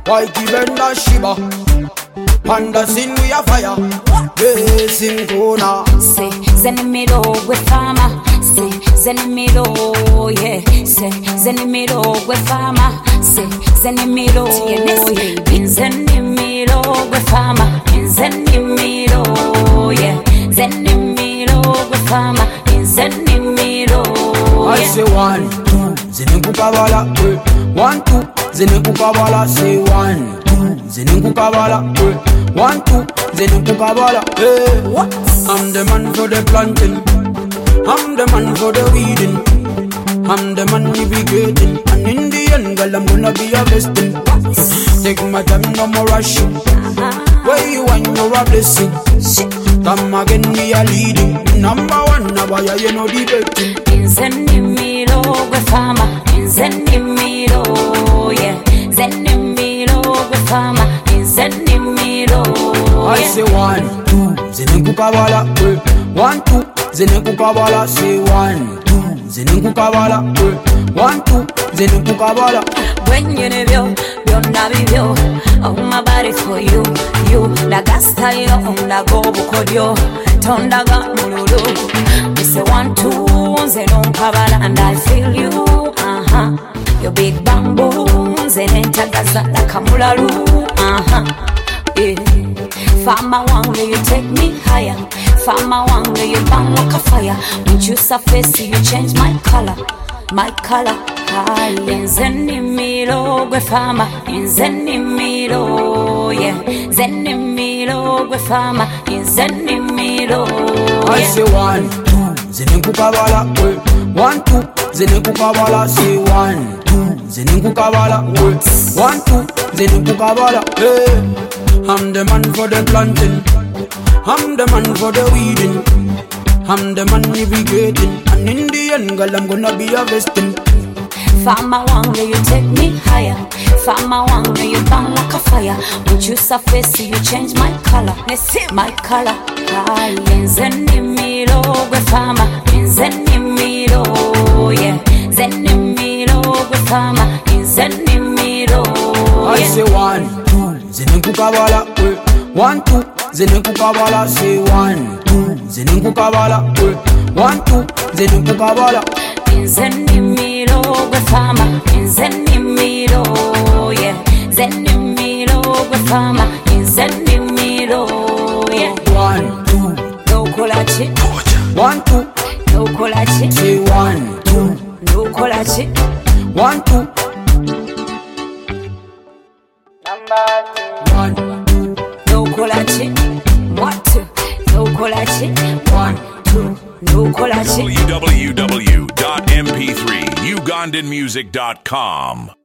Whitey bender shiba. Panda sin we a fire. Racing corner. Say Zenimiro with farmer. Say Zenimiro, yeah. Say Zenimiro with farmer. Say Zenimiro, yeah. In Zenimiro with farmer. In Zenimiro, yeah. Zenimiro with farmer. In Zenimiro, yeah. I say 1, 2, Zenimukabala. 1, 2, Zenimukabala. Say 1, 2, Zenimukabala. 1, 2, Zenimukabala. Hey, what? I'm the man for the planting. I'm the man for the weeding. I'm the man navigating. And in the end, girl, I'm gonna be harvesting. Take my time, no more rushing. Where you want, you're a blessing. Come again, we are leading. Number 1, now why you know debating. In Zenimiro, we farmer. In Zenimiro, yeah. Zenimiro, we farmer. In Zenimiro, yeah. I say 1, 2, Zenimukabala. 1, 2, Zenimukabala. Say 1, 2, Zenimukabala. 1, 2, Zenimukabala. When you know byonna bibyo, oh my body for you, you. Laga style onda go bukodyo, tondaga mululu. We say 1, 2, Zenimukabala, and I feel you, Your big bamboo, Zenentagaza like a mulalu, yeah. Farmer one, will you take me higher? Farmer one, will you burn like a fire? When you surface, you change my color. My color, in Zenimiro, we farmer. In Zenimiro, yeah. Zenimiro, we farmer. In Zenimiro, yeah. I say 1, 2, Zenimukabala. 1, 2, Zenimukabala. Say 1, 2, Zenimukabala. 1, 2, Zenimukabala. Hey, I'm the man for the planting. I'm the man for the weeding. I'm the man navigating. And in the end, girl, I'm gonna be harvesting. Farmer one, will you take me higher? Farmer one, will you burn like a fire? When you surface, you change my color. My color, in Zenimiro, we farmer. In Zenimiro, yeah. Zenimiro, we farmer. In Zenimiro, yeah. I say 1, 2, Zenimukabala. 1, 2, Zenimukabala. Say 1, 2, Zenimukabala. 1, 2, Zenimukabala. In Zenimiro, we farmer. In Zenimiro, yeah. Zenimiro, we farmer. In Zenimiro, yeah. 1, 2, no kolachi. 1, 2, no kolachi. say 1, 2, no kolachi. 1, 2. Number 1, no kolachi. What? No kolachi. 1, 2, no kolachi. www.mp3ugandanmusic.com